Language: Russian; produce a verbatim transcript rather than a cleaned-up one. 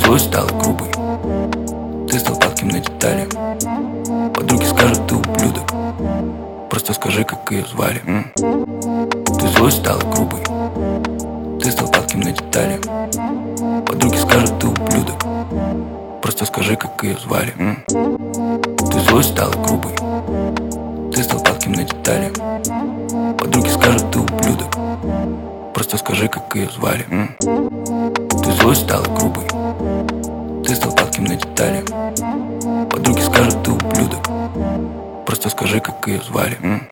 злой стала грубой, ты стал падким на детали. Подруги скажут, ты ублюдок, просто скажи, как ее звали. М? Ты злой стала грубой, ты стал падким на детали. Подруги скажут, ты ублюдок, просто скажи, как ее звали. М? Ты злой стала грубой, ты стал падким на детали. Подруги скажут, ты ублюдок, просто скажи, как ее звали. М? Ты злой стала грубой, ты стал падким на детали. Подруги скажут, ты ублюдок, просто скажи, как ее звали. М?